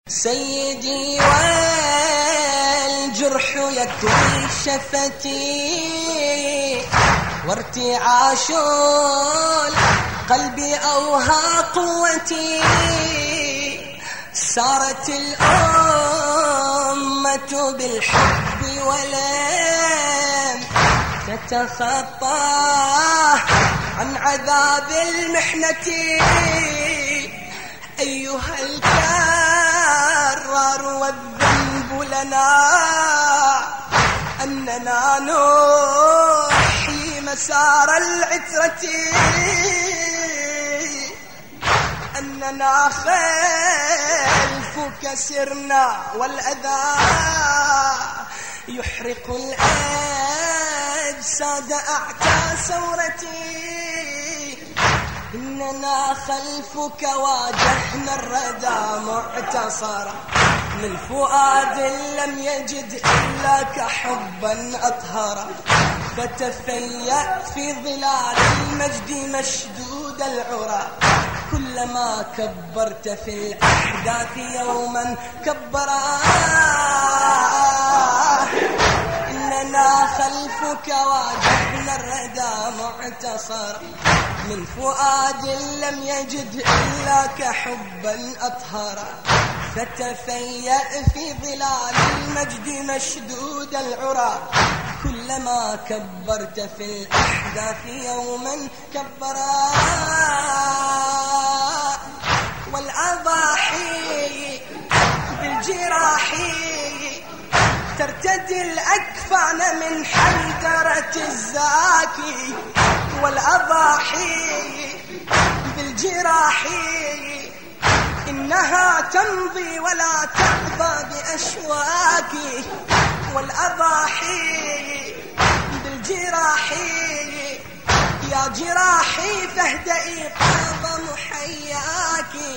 سيدي والجرح يكوي شفتي وارتعاش القلب أوهى قوتي سارت الأمة بالحب ولم تتخطى عن عذاب المحنة أيها الكرار والذنب لنا أننا نحيي مسار العترة أننا خلفك سرنا والأذى يحرق الأجساد أعتى ثورتي إننا خلفك واجهنا الردى معتصرا من فؤاد لم يجد إلاك حبا أطهرا فتفيأ في ظلال المجد مشدود العرى كلما كبرت في الأحداث يوما كبرا إننا خلفك واجهنا الردى معتصرا من فؤاد لم يجد إلاك حبا أطهرا فتفيأ في ظلال المجد مشدود العرى كلما كبرت في الأحداث يوما كبرا والأضاحي بالجراح ترتدي الأكفان من حيدرة الزاكي والأضاحي بالجراح إنها تمضي ولا تقضى بأشواكي والأضاحي بالجراح يا جراحي فاهدئي قاض محياكي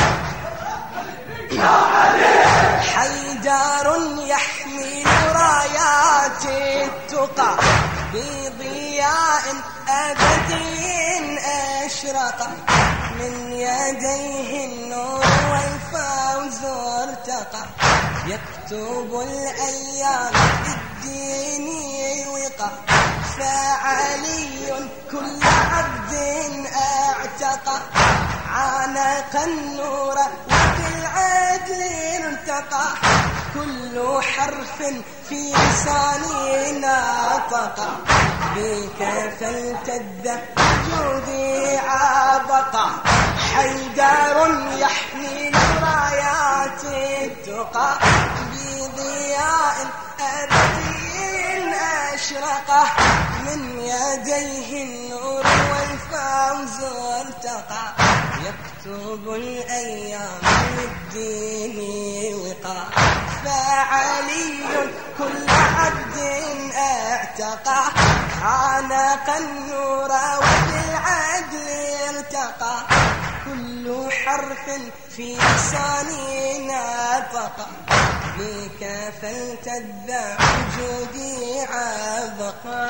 حيدار يحمل رايات التقى بضياء أبدي أشرق من يديه النور والفوز ارتقى يكتب الأيام الدين وقى فعلي كل عبد اعتقى عانق النور وبالعدل ارتقى كل حرف في لساني ناطق بك فالتذ وجودي عابقا حيدار يحمل رايات التقى بضياء أبدي أشرقه من يديه النور والفوز ارتقى يكتب الأيام للدين وقى فعلي كل عبد اعتقى عانق النور وبالعدل ارتقى كل حرف في لساني ناطق بك فالتذ وجودي عابقا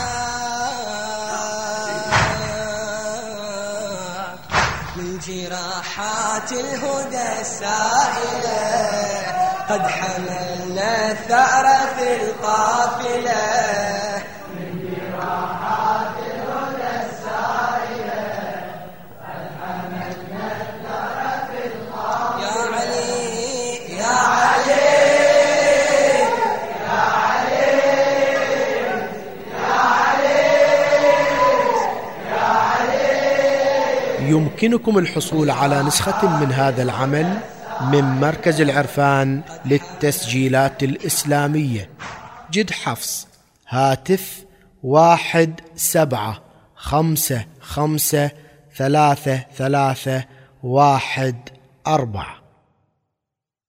من جراحات الهدى السائلة قد حملنا الثأر في القافلة من جراحات الهدى السائلة قد حملنا الثأر في القافلة يا علي يا علي يا علي يا علي يا علي. يمكنكم الحصول على نسخة من هذا العمل من مركز العرفان للتسجيلات الإسلامية جد حفص هاتف 17553314